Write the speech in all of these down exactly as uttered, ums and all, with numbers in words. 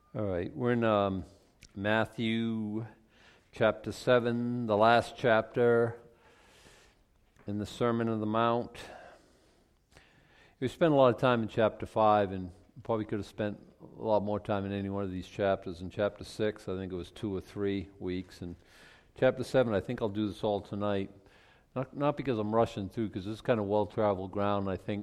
All right, we're in um, Matthew chapter seven, the last chapter in the Sermon on the Mount. We spent a lot of time in chapter five, and probably could have spent a lot more time in any one of these chapters. In chapter six, I think it was two or three weeks, and chapter seven, I think I'll do this all tonight. Not, not because I'm rushing through, because this is kind of well-traveled ground. I think,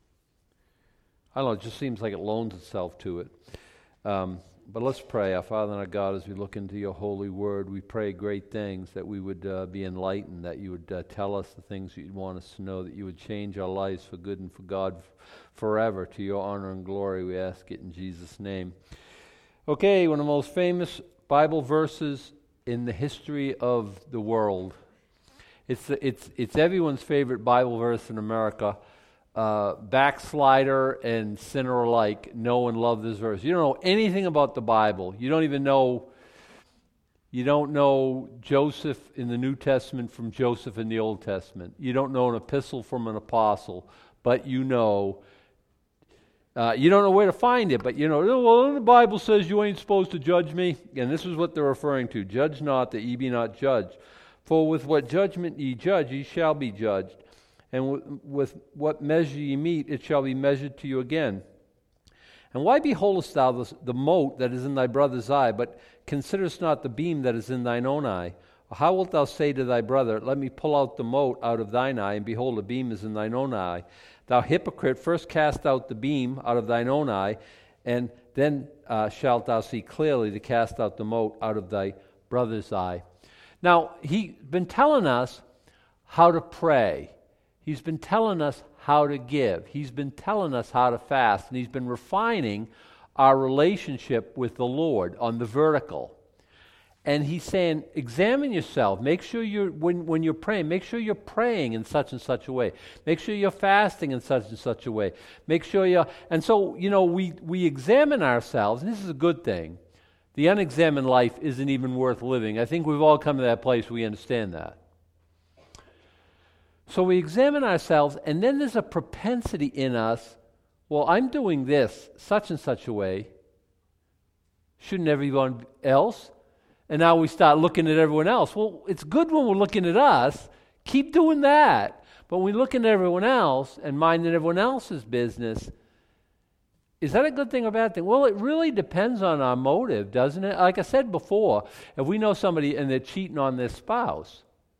I don't know, it just seems like it loans itself to it. Um, But let's pray. Our Father and our God, as we look into your holy word, we pray great things, that we would uh, be enlightened, that you would uh, tell us the things you'd want us to know, that you would change our lives for good and for God f- forever, to your honor and glory. We ask it in Jesus' name. Okay, one of the most famous Bible verses in the history of the world. It's the, it's it's everyone's favorite Bible verse in America. Uh, backslider and sinner alike know and love this verse. You don't know anything about the Bible. You don't even know, you don't know Joseph in the New Testament from Joseph in the Old Testament. You don't know an epistle from an apostle, but you know, uh, you don't know where to find it, but you know, oh, well, the Bible says you ain't supposed to judge me. And this is what they're referring to. Judge not, that ye be not judged. For with what judgment ye judge, ye shall be judged. And w- with what measure ye meet, it shall be measured to you again. And why beholdest thou the, the mote that is in thy brother's eye, but considerest not the beam that is in thine own eye? Or how wilt thou say to thy brother, let me pull out the mote out of thine eye, and behold, the beam is in thine own eye? Thou hypocrite, first cast out the beam out of thine own eye, and then uh, shalt thou see clearly to cast out the mote out of thy brother's eye. Now, he's been telling us how to pray. He's been telling us how to give. He's been telling us how to fast. And he's been refining our relationship with the Lord on the vertical. And he's saying, examine yourself. Make sure you're, when, when you're praying, make sure you're praying in such and such a way. Make sure you're fasting in such and such a way. Make sure you're, and so, you know, we, we examine ourselves, and this is a good thing. The unexamined life isn't even worth living. I think we've all come to that place where we understand that. So we examine ourselves, and then there's a propensity in us, well, I'm doing this such and such a way. Shouldn't everyone else? And now we start looking at everyone else. Well, it's good when we're looking at us. Keep doing that. But when we look at everyone else and minding everyone else's business, is that a good thing or a bad thing? Well, it really depends on our motive, doesn't it? Like I said before, if we know somebody and they're cheating on their spouse,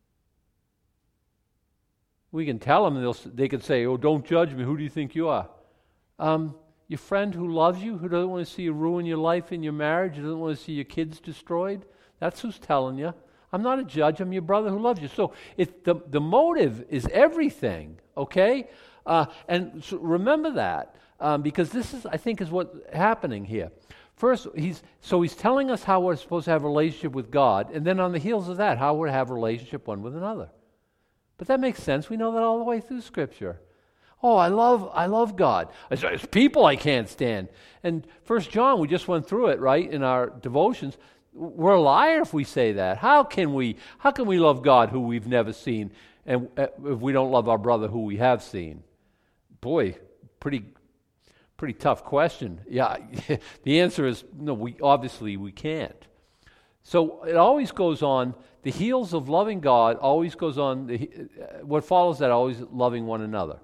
we can tell them, they'll, they can say, oh, don't judge me. Who do you think you are? Um, your friend who loves you, who doesn't want to see you ruin your life in your marriage, who doesn't want to see your kids destroyed, that's who's telling you. I'm not a judge. I'm your brother who loves you. So it, the, the motive is everything, okay? Uh, and so remember that, um, because this is, I think, is what's happening here. First, he's so he's telling us how we're supposed to have a relationship with God, and then on the heels of that, how we're to have a relationship one with another. But that makes sense. We know that all the way through Scripture. Oh, I love I love God. It's people I can't stand. And First John, we just went through it, right, in our devotions. We're a liar if we say that. How can we how can we love God who we've never seen, and if we don't love our brother who we have seen? Boy, pretty pretty tough question. Yeah, the answer is no, we obviously we can't. So it always goes on, the heels of loving God always goes on, the, what follows that always loving one another.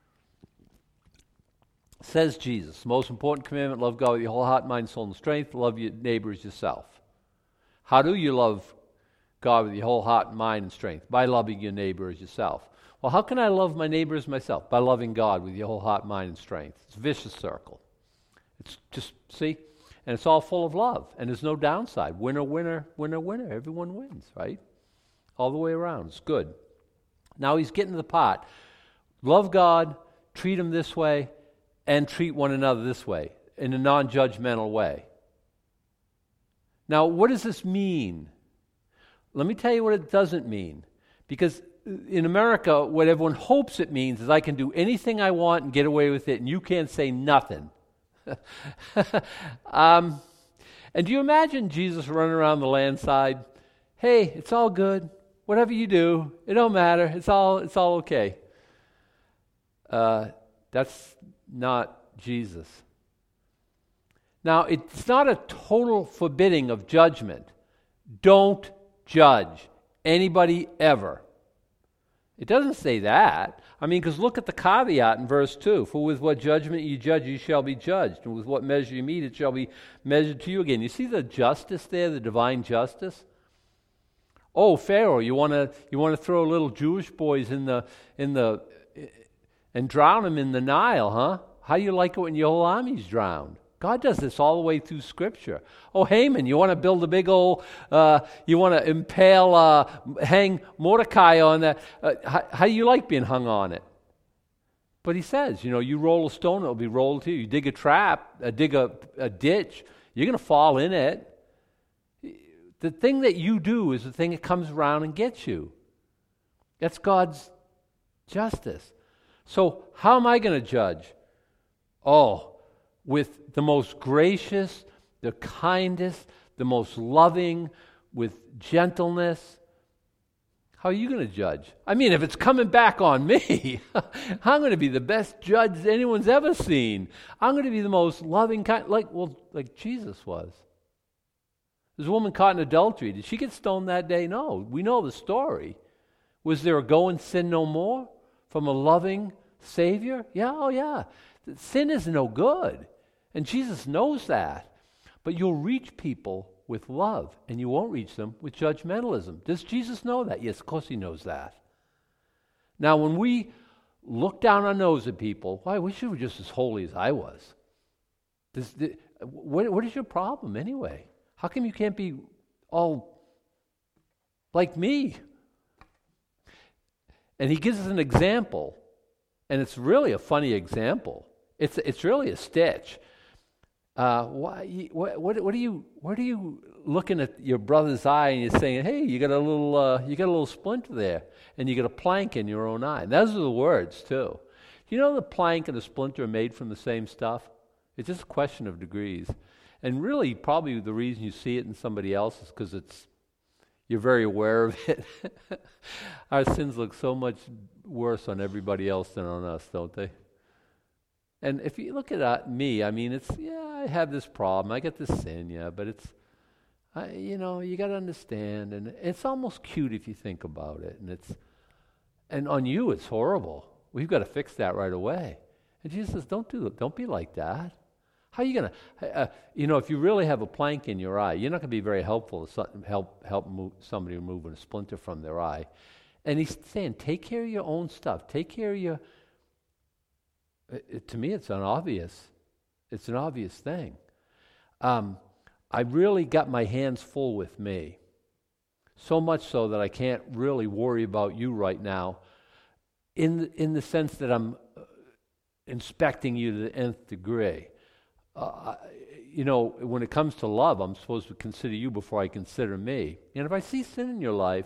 Says Jesus, most important commandment, love God with your whole heart, mind, soul, and strength, love your neighbor as yourself. How do you love God with your whole heart, mind, and strength? By loving your neighbor as yourself. Well, how can I love my neighbor as myself? By loving God with your whole heart, mind, and strength. It's a vicious circle. It's just, see? And it's all full of love, and there's no downside. Winner, winner, winner, winner. Everyone wins, right? All the way around. It's good. Now he's getting to the part. Love God, treat him this way, and treat one another this way, in a non-judgmental way. Now, what does this mean? Let me tell you what it doesn't mean. Because in America, what everyone hopes it means is I can do anything I want and get away with it, and you can't say nothing. um, and do you imagine Jesus running around the landside? Hey, it's all good. Whatever you do, it don't matter. It's all it's all okay. Uh, that's not Jesus. Now, it's not a total forbidding of judgment. Don't judge anybody ever. It doesn't say that. I mean, because look at the caveat in verse two. For with what judgment you judge, you shall be judged. And with what measure you meet, it shall be measured to you again. You see the justice there, the divine justice? Oh, Pharaoh, you want to you want to throw little Jewish boys in the in the and drown them in the Nile, huh? How do you like it when your whole army's drowned? God does this all the way through Scripture. Oh, Haman, you want to build a big old, uh, you want to impale, uh, hang Mordecai on that. Uh, how, how do you like being hung on it? But he says, you know, you roll a stone, it'll be rolled to you. You dig a trap, uh, dig a, a ditch, you're going to fall in it. The thing that you do is the thing that comes around and gets you. That's God's justice. So how am I going to judge? Oh, with the most gracious, the kindest, the most loving, with gentleness. How are you going to judge? I mean, if it's coming back on me, I'm going to be the best judge anyone's ever seen. I'm going to be the most loving kind, like well, like Jesus was. There's a woman caught in adultery. Did she get stoned that day? No. We know the story. Was there a go and sin no more from a loving Savior? Yeah, oh yeah. Sin is no good. And Jesus knows that. But you'll reach people with love, and you won't reach them with judgmentalism. Does Jesus know that? Yes, of course he knows that. Now, when we look down our nose at people, why, we should be just as holy as I was. This, this, what, what is your problem anyway? How come you can't be all like me? And he gives us an example, and it's really a funny example. It's it's really a stitch. Uh, why, what, what, what are you? What are you looking at your brother's eye and you're saying, "Hey, you got a little, uh, you got a little splinter there, and you got a plank in your own eye." And those are the words too. You know, the plank and the splinter are made from the same stuff. It's just a question of degrees, and really, probably the reason you see it in somebody else is because it's you're very aware of it. Our sins look so much worse on everybody else than on us, don't they? And if you look at uh, me, I mean, it's, yeah, I have this problem. I get this sin, yeah, but it's, I, you know, you got to understand. And it's almost cute if you think about it. And it's, and on you, it's horrible. We've got to fix that right away. And Jesus says, don't do it. Don't be like that. How are you going to, uh, you know, if you really have a plank in your eye, you're not going to be very helpful to help, help move somebody removing a splinter from their eye. And he's saying, take care of your own stuff. Take care of your, It, to me, it's an obvious, it's an obvious thing. Um, I really got my hands full with me, so much so that I can't really worry about you right now, in the, in the sense that I'm inspecting you to the nth degree. Uh, you know, when it comes to love, I'm supposed to consider you before I consider me. And if I see sin in your life,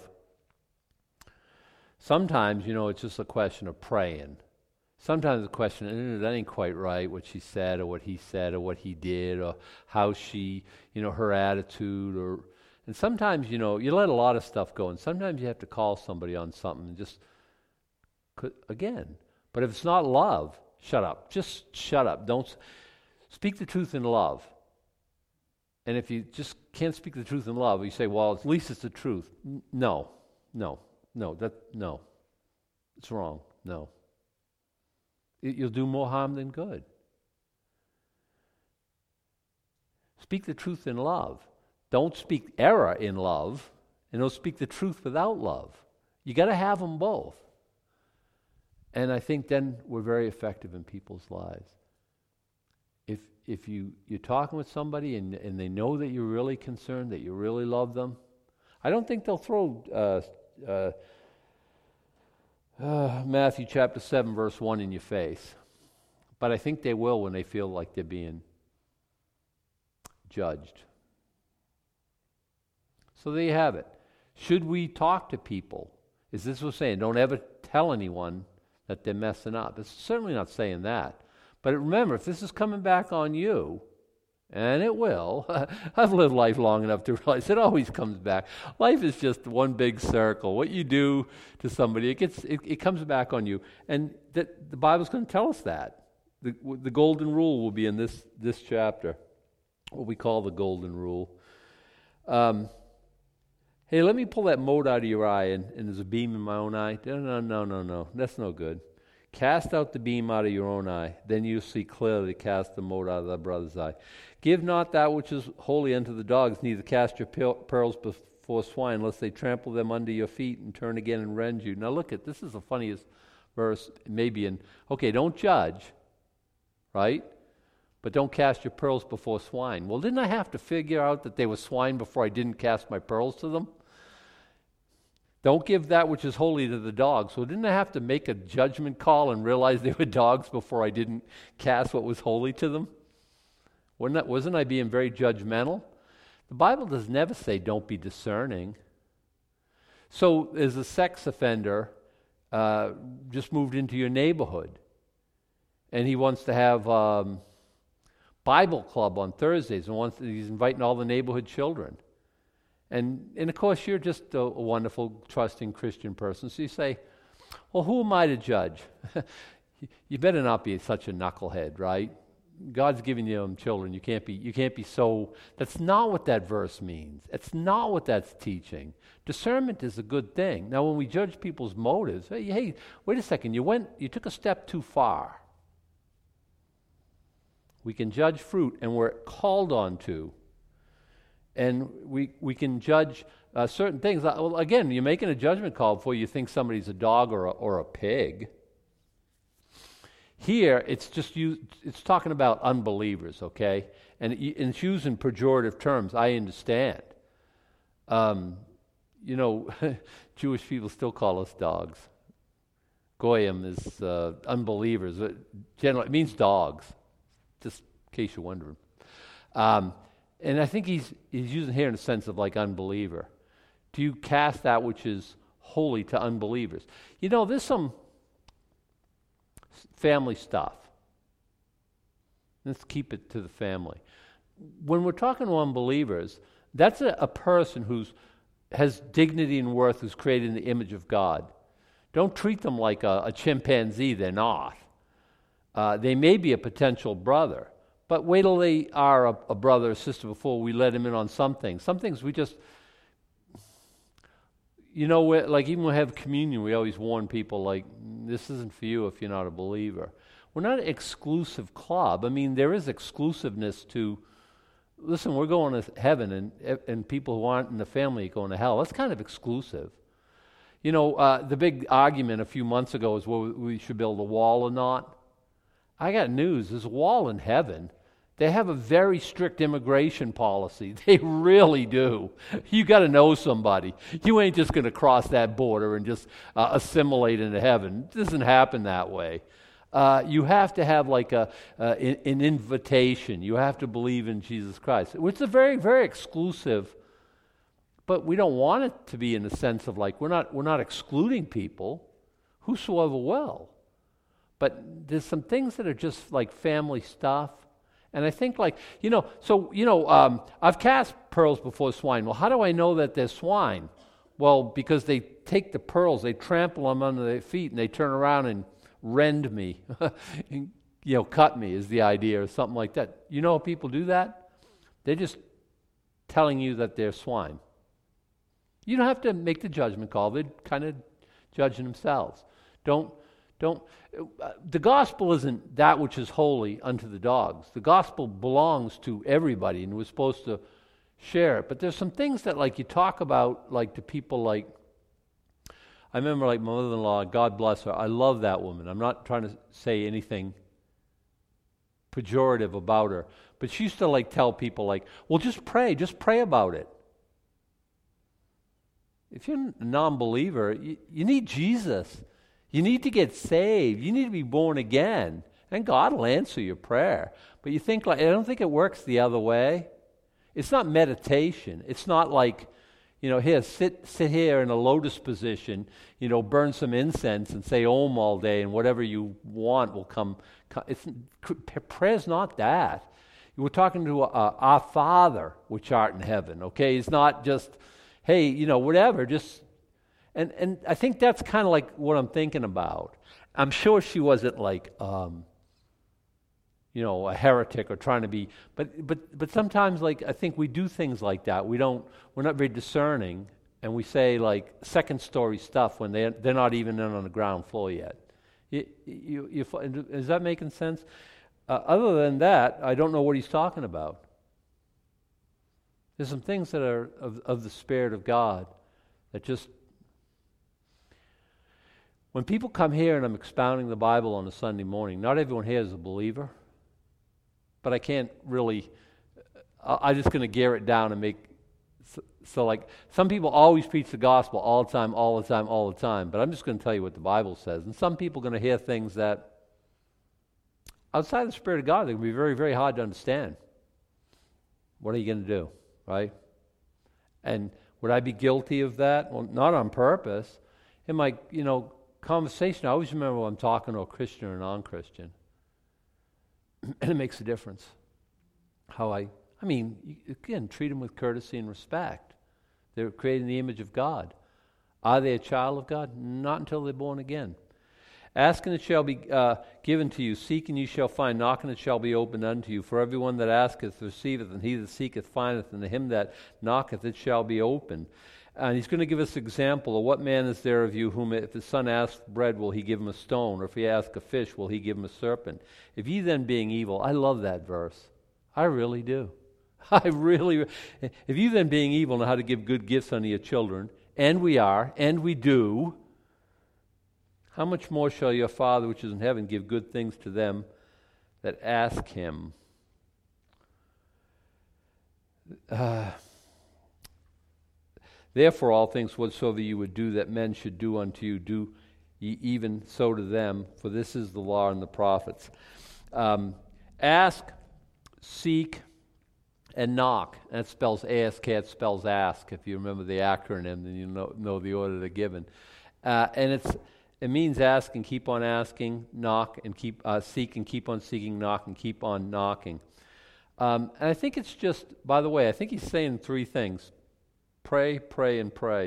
sometimes, you know, it's just a question of praying. Sometimes the question, eh, that ain't quite right, what she said or what he said or what he did or how she, you know, her attitude. or, And sometimes, you know, you let a lot of stuff go, and sometimes you have to call somebody on something and just, again. But if it's not love, shut up. Just shut up. Don't speak the truth in love. And if you just can't speak the truth in love, you say, well, at least it's the truth. N- no, no, no, that, no. It's wrong, no. You'll do more harm than good. Speak the truth in love. Don't speak error in love, and don't speak the truth without love. You got to have them both. And I think then we're very effective in people's lives. If if you, you're talking with somebody and, and they know that you're really concerned, that you really love them, I don't think they'll throw uh, uh, Uh, Matthew chapter seven, verse one in your face. But I think they will when they feel like they're being judged. So there you have it. Should we talk to people? Is this what we're saying? Don't ever tell anyone that they're messing up. It's certainly not saying that. But remember, if this is coming back on you, and it will. I've lived life long enough to realize it always comes back. Life is just one big circle. What you do to somebody, it gets it, it comes back on you. And that the Bible's going to tell us that. The, the golden rule will be in this, this chapter. what we call the golden rule. Um, hey, let me pull that mote out of your eye, and, and there's a beam in my own eye. No, no, no, no, no. That's no good. Cast out the beam out of your own eye, then you'll see clearly to cast the mote out of thy brother's eye. Give not that which is holy unto the dogs, neither cast your pearls before swine, lest they trample them under your feet and turn again and rend you. Now look at, this is the funniest verse, maybe in, okay, don't judge, right? But don't cast your pearls before swine. Well, didn't I have to figure out that they were swine before I didn't cast my pearls to them? Don't give that which is holy to the dogs. Well, didn't I have to make a judgment call and realize they were dogs before I didn't cast what was holy to them? Wasn't, that, wasn't I being very judgmental? The Bible does never say don't be discerning. So as a sex offender uh, just moved into your neighborhood, and he wants to have um, Bible club on Thursdays, and wants to, he's inviting all the neighborhood children. And, and of course, you're just a, a wonderful, trusting Christian person. So you say, well, who am I to judge? You better not be such a knucklehead, right? God's giving you them children. You can't be, you can't be so... That's not what that verse means. It's not what that's teaching. Discernment is a good thing. Now, when we judge people's motives, hey, hey, wait a second, you went, you took a step too far. We can judge fruit, and we're called on to. And we we can judge uh, certain things. Well, again, you're making a judgment call before you think somebody's a dog or a, or a pig. Here, it's just you. It's talking about unbelievers, okay? And, it, and it's using pejorative terms. I understand. Um, you know, Jewish people still call us dogs. Goyim is uh, unbelievers. It, generally, it means dogs. Just in case you're wondering. Um, And I think he's he's using here in a sense of like unbeliever. Do you cast that which is holy to unbelievers? You know, there's some family stuff. Let's keep it to the family. When we're talking to unbelievers, that's a, a person who's has dignity and worth, who's created in the image of God. Don't treat them like a, a chimpanzee. They're not. Uh, they may be a potential brother. But wait till they are a, a brother or sister before we let him in on some things. Some things we just, you know, like even when we have communion, we always warn people, like, this isn't for you if you're not a believer. We're not an exclusive club. I mean, there is exclusiveness to, listen, we're going to heaven, and and people who aren't in the family are going to hell. That's kind of exclusive. You know, uh, the big argument a few months ago is whether we should build a wall or not. I got news. There's a wall in heaven. They have a very strict immigration policy. They really do. You got to know somebody. You ain't just going to cross that border and just uh, assimilate into heaven. It doesn't happen that way. Uh, you have to have like a uh, in, an invitation. You have to believe in Jesus Christ. It's a very, very exclusive, but we don't want it to be in the sense of like we're not we're not excluding people. Whosoever will. But there's some things that are just like family stuff. And I think like, you know, so, you know, um, I've cast pearls before swine. Well, how do I know that they're swine? Well, because they take the pearls, they trample them under their feet, and they turn around and rend me. and, you know, cut me is the idea, or something like that. You know how people do that? They're just telling you that they're swine. You don't have to make the judgment call. They're kind of judging themselves. Don't Don't. Uh, the gospel isn't that which is holy unto the dogs. The gospel belongs to everybody, and we're supposed to share it. But there's some things that, like, you talk about, like, to people, like, I remember, like, my mother-in-law, God bless her, I love that woman. I'm not trying to say anything pejorative about her, but she used to, like, tell people, like, well, just pray, just pray about it. If you're a non-believer, you, you need Jesus. You need to get saved. You need to be born again. And God will answer your prayer. But you think like, I don't think it works the other way. It's not meditation. It's not like, you know, here, sit sit here in a lotus position, you know, burn some incense and say Om all day, and whatever you want will come. come. It's, prayer's not that. We're talking to uh, our Father, which art in heaven, okay? It's not just, hey, you know, whatever, just... And and I think that's kind of like what I'm thinking about. I'm sure she wasn't like, um, you know, a heretic or trying to be, but but but sometimes, like, I think we do things like that. We don't, we're not very discerning, and we say like second story stuff when they they're not even in on the ground floor yet. You, you, you, is that making sense? Uh, other than that, I don't know what he's talking about. There's some things that are of, of the Spirit of God that just, when people come here and I'm expounding the Bible on a Sunday morning, not everyone here is a believer, but I can't really, I'm just going to gear it down and make, so, so like, some people always preach the gospel all the time, all the time, all the time, but I'm just going to tell you what the Bible says. And some people are going to hear things that, outside the Spirit of God, they're going to be very, very hard to understand. What are you going to do, right? And would I be guilty of that? Well, not on purpose. In my, you know, conversation, I always remember when I'm talking to a Christian or a non-Christian. And it makes a difference. How I, I mean, you, again, treat them with courtesy and respect. They're created in the image of God. Are they a child of God? Not until they're born again. Ask and it shall be uh, given to you. Seek and you shall find. Knock and it shall be opened unto you. For everyone that asketh receiveth, and he that seeketh findeth, and to him that knocketh it shall be opened. And he's going to give us an example of what man is there of you whom if his son asks bread, will he give him a stone? Or if he asks a fish, will he give him a serpent? If ye then being evil, I love that verse. I really do. I really, if you then being evil know how to give good gifts unto your children, and we are, and we do, how much more shall your Father which is in heaven give good things to them that ask him? Uh, Therefore all things whatsoever you would do that men should do unto you, do ye even so to them, for this is the law and the prophets. Um, ask, seek, and knock. That spells ask, it spells ask. If you remember the acronym, then you know, know the order they're given. Uh, and it's it means ask and keep on asking, knock and keep uh, seek and keep on seeking, knock and keep on knocking. Um, and I think it's just, by the way, I think he's saying three things. Pray, pray, and pray.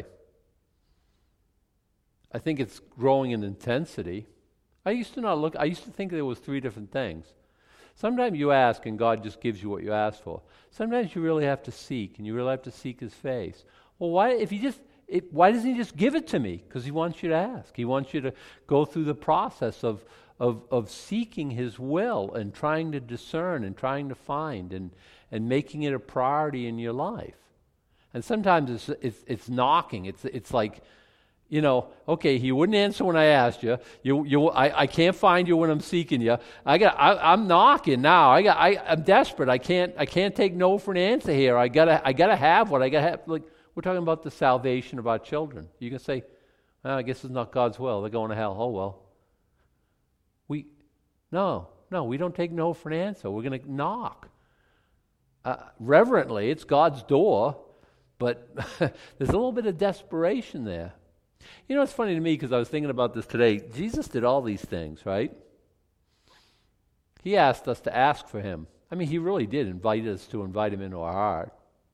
I think it's growing in intensity. I used to not look, I used to think there was three different things. Sometimes you ask and God just gives you what you ask for. Sometimes you really have to seek, and you really have to seek His face. Well, why, if you just, it, why doesn't He just give it to me? Because He wants you to ask. He wants you to go through the process of, of, of seeking His will and trying to discern and trying to find and, and making it a priority in your life. And sometimes it's, it's it's knocking. It's it's like, you know, okay, He wouldn't answer when I asked you. You you I, I can't find you when I'm seeking you. I got I, I'm knocking now. I got I I'm desperate. I can't I can't take no for an answer here. I gotta I gotta have what I gotta have. Like, we're talking about the salvation of our children. You can say, well, I guess it's not God's will. They're going to hell. Oh well. We no no we don't take no for an answer. We're gonna knock uh, reverently. It's God's door. But there's a little bit of desperation there. You know, it's funny to me because I was thinking about this today. Jesus did all these things, right? He asked us to ask for Him. I mean, He really did invite us to invite Him into our heart.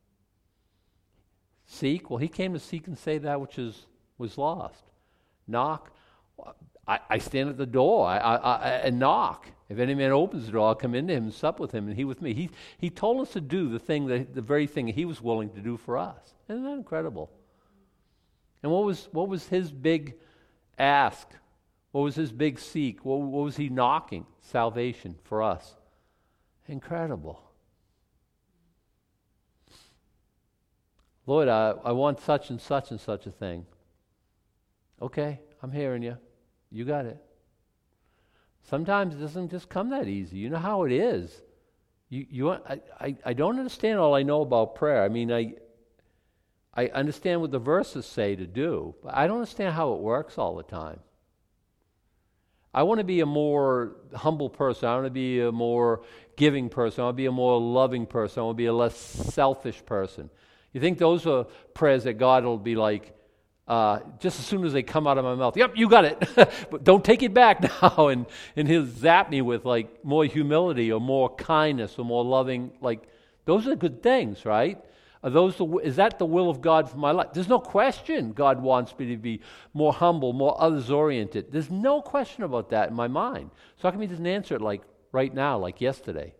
Seek, well, He came to seek and save that which is was lost. Knock, I, I stand at the door I, I, I, and knock. If any man opens the door, I'll come into him and sup with him, and he with me. He he told us to do the thing, that, the very thing He was willing to do for us. Isn't that incredible? And what was what was His big ask? What was His big seek? What, what was He knocking? Salvation for us. Incredible. Lord, I, I want such and such and such a thing. Okay, I'm hearing you. You got it. Sometimes it doesn't just come that easy. You know how it is. You, you, I, I, I don't understand all I know about prayer. I mean, I, I understand what the verses say to do, but I don't understand how it works all the time. I want to be a more humble person. I want to be a more giving person. I want to be a more loving person. I want to be a less selfish person. You think those are prayers that God will be like, Uh, just as soon as they come out of my mouth, yep, you got it, but don't take it back now, and, and He'll zap me with like more humility or more kindness or more loving, like, those are good things, right? Are those the, is that the will of God for my life? There's no question God wants me to be more humble, more others-oriented. There's no question about that in my mind. So how come He doesn't answer it like, right now, like yesterday?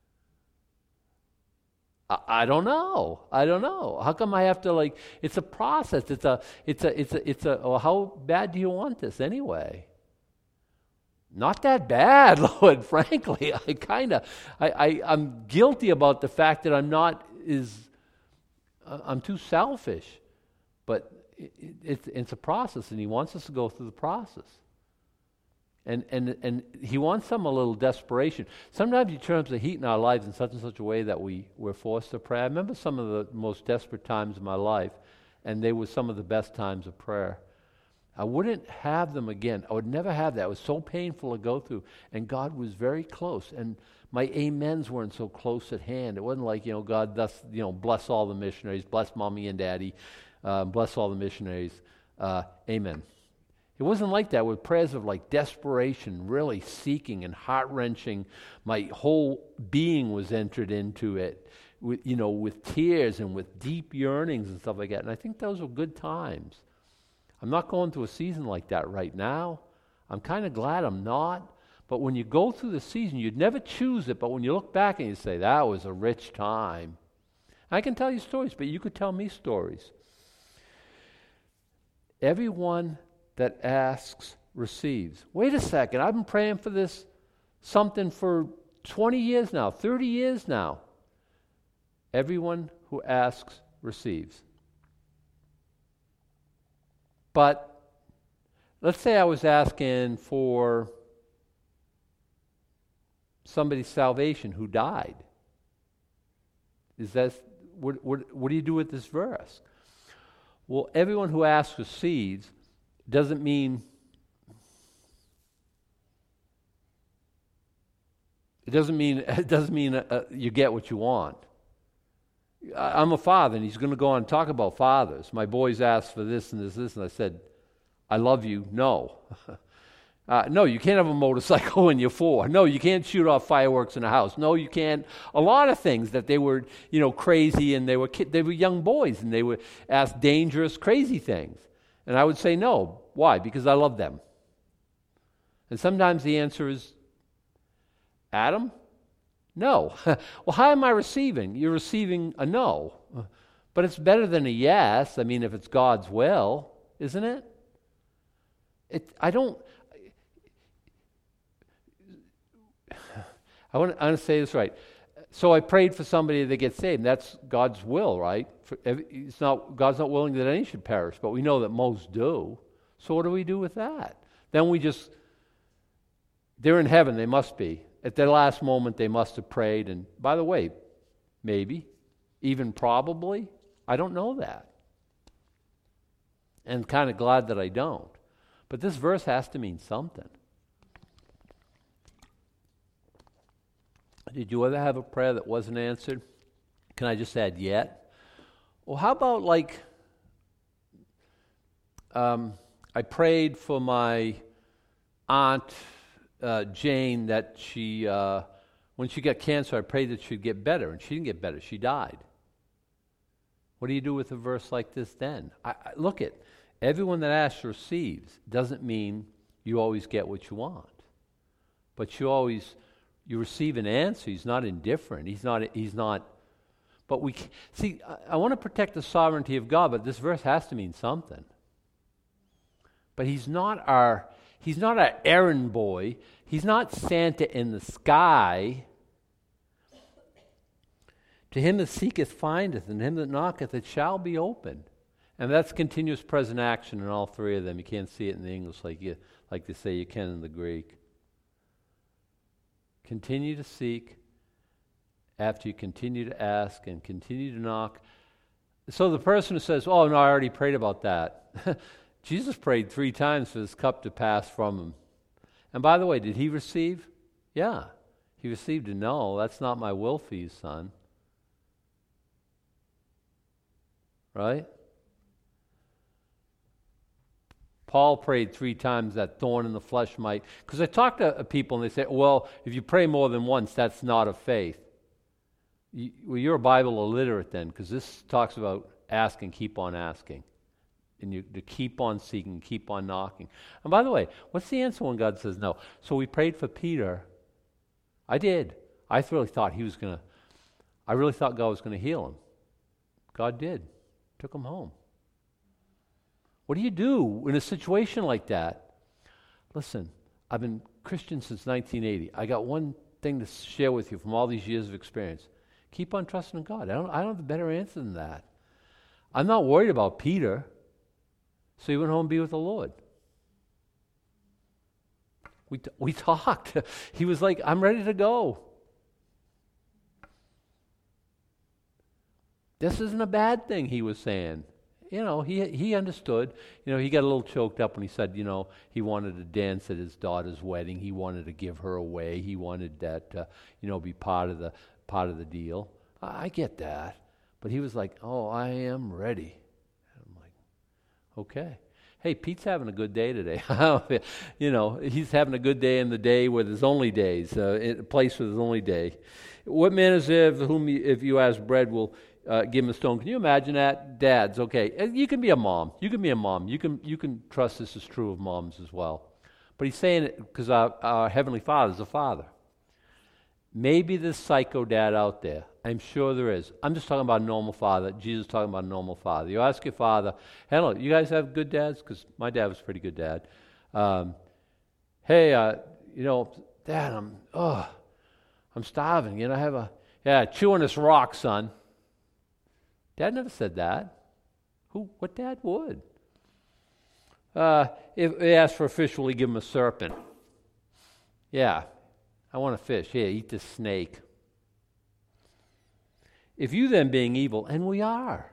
I, I don't know. I don't know. How come I have to like? It's a process. It's a. It's a. It's a. It's a. Well, how bad do you want this anyway? Not that bad, Lord. Frankly, I kind of. I, I. I'm guilty about the fact that I'm not is. Uh, I'm too selfish, but it, it, it's it's a process, and He wants us to go through the process. And and and He wants some a little desperation. Sometimes He turns the heat in our lives in such and such a way that we, we're forced to pray. I remember some of the most desperate times of my life, and they were some of the best times of prayer. I wouldn't have them again. I would never have that. It was so painful to go through, and God was very close. And my amens weren't so close at hand. It wasn't like, you know, God, thus, you know, bless all the missionaries, bless mommy and daddy, uh, bless all the missionaries, uh, amen. It wasn't like that with prayers of like desperation, really seeking and heart-wrenching. My whole being was entered into it, with, you know, with tears and with deep yearnings and stuff like that. And I think those were good times. I'm not going through a season like that right now. I'm kind of glad I'm not. But when you go through the season, you'd never choose it. But when you look back and you say, that was a rich time. I can tell you stories, but you could tell me stories. Everyone that asks receives. Wait a second, I've been praying for this something for twenty years now, thirty years now. Everyone who asks receives. But let's say I was asking for somebody's salvation who died. Is that what, what, what do you do with this verse? Well, everyone who asks receives doesn't mean it doesn't mean it doesn't mean uh, you get what you want. I, I'm a father, and he's going to go on and talk about fathers. My boys asked for this and this, this, and I said, "I love you." No, uh, no, you can't have a motorcycle when you're four. No, you can't shoot off fireworks in a house. No, you can't. A lot of things that they were, you know, crazy, and they were ki- they were young boys, and they would ask dangerous, crazy things. And I would say no. Why? Because I love them. And sometimes the answer is, Adam? No. Well, how am I receiving? You're receiving a no. But it's better than a yes. I mean, if it's God's will, isn't it? It I don't... I want, I want to say this right. So I prayed for somebody to get saved. That's God's will, right? For, it's not God's not willing that any should perish, but we know that most do. So what do we do with that? Then we just, they're in heaven, they must be. At their last moment, they must have prayed. And by the way, maybe, even probably, I don't know that. And kind of glad that I don't. But this verse has to mean something. Did you ever have a prayer that wasn't answered? Can I just add yet? Well, how about like, um, I prayed for my aunt uh, Jane that she, uh, when she got cancer, I prayed that she'd get better, and she didn't get better. She died. What do you do with a verse like this then? I, I, look at, everyone that asks receives. Doesn't mean you always get what you want. But you always... You receive an answer. He's not indifferent. He's not. He's not. But we see. I, I want to protect the sovereignty of God, but this verse has to mean something. But He's not our. He's not our errand boy. He's not Santa in the sky. To him that seeketh findeth, and him that knocketh it shall be opened. And that's continuous present action in all three of them. You can't see it in the English like you like they say you can in the Greek. Continue to seek after you continue to ask and continue to knock. So the person who says, oh, no, I already prayed about that. Jesus prayed three times for this cup to pass from him. And by the way, did he receive? Yeah. He received a no. That's not my will for you, son. Right? Paul prayed three times that thorn in the flesh might... Because I talk to people and they say, well, if you pray more than once, that's not of faith. You, well, you're a Bible illiterate then, because this talks about ask and keep on asking. And you to keep on seeking, keep on knocking. And by the way, what's the answer when God says no? So we prayed for Peter. I did. I really thought he was going to, I really thought God was going to heal him. God did. Took him home. What do you do in a situation like that? Listen, I've been Christian since nineteen eighty. I got one thing to share with you from all these years of experience. Keep on trusting in God. I don't, I don't have a better answer than that. I'm not worried about Peter, so he went home and be with the Lord. We t- we talked. He was like, I'm ready to go. This isn't a bad thing, he was saying. You know, he he understood. You know, he got a little choked up when he said, you know, he wanted to dance at his daughter's wedding. He wanted to give her away. He wanted that, uh, you know, be part of the part of the deal. I, I get that. But he was like, oh, I am ready. I'm like, okay. Hey, Pete's having a good day today. You know, he's having a good day in the day where there's only days, uh, in a place where there's only day. What man is there of whom you, if you ask bread will uh, give him a stone? Can you imagine that? Dads, okay. You can be a mom. You can be a mom. You can you can trust this is true of moms as well. But he's saying it because our, our Heavenly Father is a father. Maybe there's psycho dad out there. I'm sure there is. I'm just talking about a normal father. Jesus is talking about a normal father. You ask your father, hello, you guys have good dads? Because my dad was a pretty good dad. Um, hey, uh, you know, Dad, I'm, oh, I'm starving. You know, I have a, yeah, chew on this rock, son. Dad never said that. Who, what dad would? Uh, if they ask for a fish, will he give him a serpent? Yeah, I want a fish. Here, eat this snake. If you then being evil, and we are,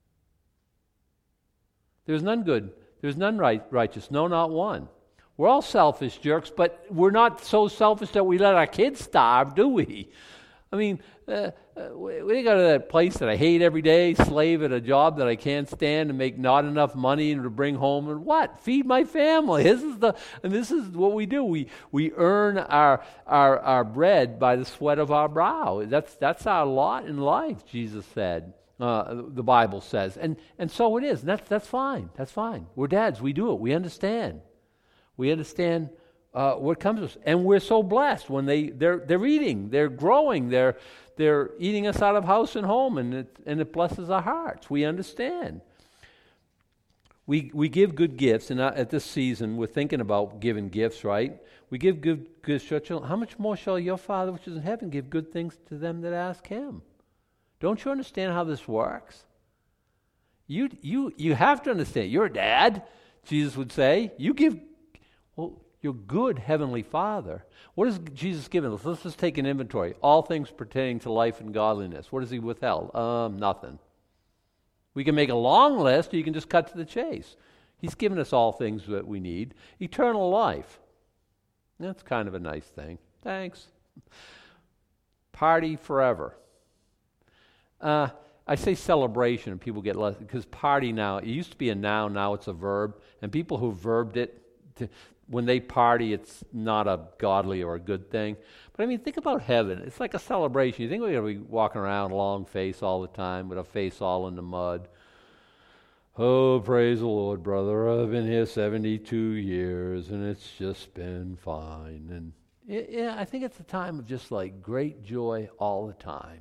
there's none good, there's none right, righteous, no, not one. We're all selfish jerks, but we're not so selfish that we let our kids starve, do we? I mean, uh, uh, we, we go to that place that I hate every day, slave at a job that I can't stand, and make not enough money and to bring home and what? Feed my family. This is the and this is what we do. We we earn our our our bread by the sweat of our brow. That's that's our lot in life. Jesus said. Uh, the Bible says, and and so it is. And that's that's fine. That's fine. We're dads. We do it. We understand. We understand. Uh, what comes to us, and we're so blessed when they they're they're eating, they're growing, they're they're eating us out of house and home, and it and it blesses our hearts. We understand. We we give good gifts, and at this season we're thinking about giving gifts, right? We give good gifts to our children. How much more shall your Father which is in heaven give good things to them that ask Him? Don't you understand how this works? You you you have to understand. You're a dad, Jesus would say. You give well. Your good Heavenly Father. What has Jesus given us? Let's just take an inventory. All things pertaining to life and godliness. What has He withheld? Um, nothing. We can make a long list, or you can just cut to the chase. He's given us all things that we need. Eternal life. That's kind of a nice thing. Thanks. Party forever. Uh, I say celebration, and people get less, because party now, it used to be a noun, now it's a verb, and people who verbed it, to, when they party, it's not a godly or a good thing. But I mean, think about heaven. It's like a celebration. You think we're going to be walking around long face all the time with a face all in the mud? Oh, praise the Lord, brother. I've been here seventy-two years, and it's just been fine. And it, yeah, I think it's a time of just like great joy all the time.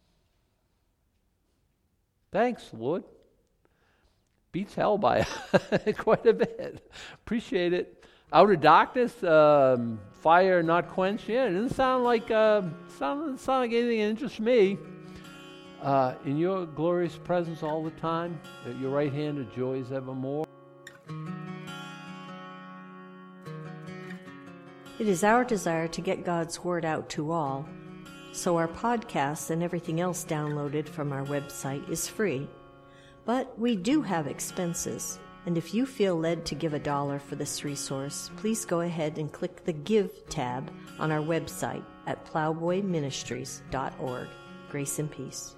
Thanks, Lord. Beats hell by quite a bit. Appreciate it. Out of darkness, um, fire not quenched. Yeah, it doesn't sound like uh, sound, sound like anything that interests me. Uh, in your glorious presence all the time, at your right hand are joys evermore. It is our desire to get God's Word out to all, so our podcasts and everything else downloaded from our website is free. But we do have expenses, and if you feel led to give a dollar for this resource, please go ahead and click the Give tab on our website at plowboy ministries dot org. Grace and peace.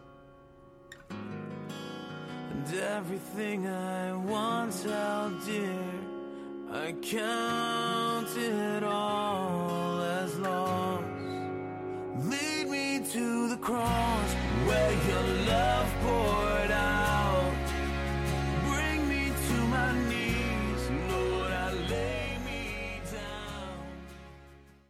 And everything I once held dear, I count it all as lost.